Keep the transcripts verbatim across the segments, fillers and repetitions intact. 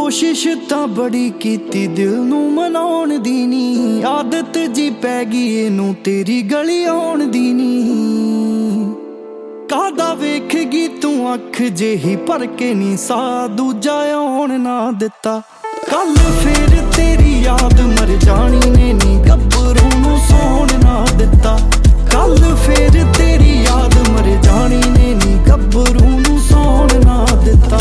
कोशिश तां बड़ी कीती दिल नूं मनाउण दी नी, आदत जी पै गई इनू तेरी गली आउण दी नी। कादा वेखेगी तू अख जेही भर के नी सा दूजा आउण ना दिता। कल फिर तेरी याद मर जानी ने नी गब्बरू नूं सौण ना दिता। कल फिर तेरी याद मर जानी ने नी गब्बरू नूं सौण ना दिता।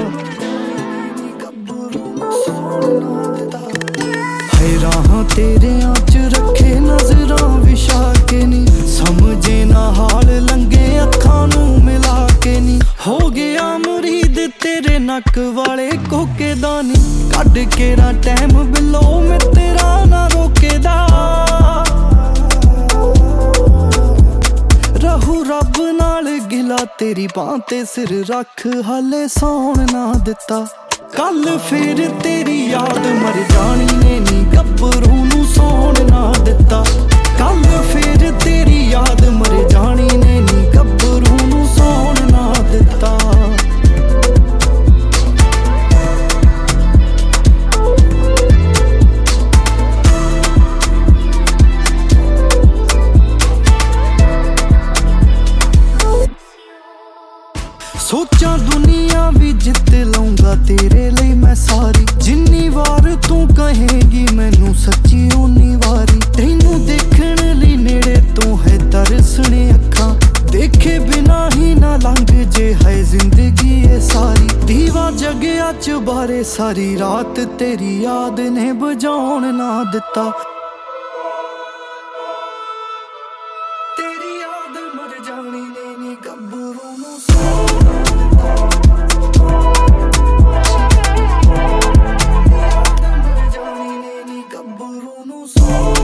राहां तेरियां च रखे नजरां विछा के नी, समझे ना हाल लंघे अखां नूं मिला के नी। हो गया मुरीद तेरे नक वाले कोके दा नी, कढ के ना टैम बिलो मैं तेरा ना रोकेदा। रहू रब नाल गिला तेरी बां ते सिर रख हाले सौण ना दिता। कल फिर तेरी याद मर जानी ने नी गब्बरू नूं सौण ना दिता। कल फिर तेरी याद मर जानी ने नी गब्बरू नूं सौण ना दिता। सोचा दुनिया भी जित लूंगा तेरे लिए मैं सारी, जिन्नी वार तू कहेगी मैनू सच्ची उन्नी वारी। तैनू देखण लई नेड़े तू है तरसने अखां, देखे बिना ही ना लंघ जे है जिंदगी ये सारी। दीवा जगया च बारे सारी रात तेरी याद ने बुझाउण ना दिता। तेरी याद मर जानी ने नी गब्बरू नूं सौण ना दिता। याद मर जानी ने नी गब्बरू नूं सौण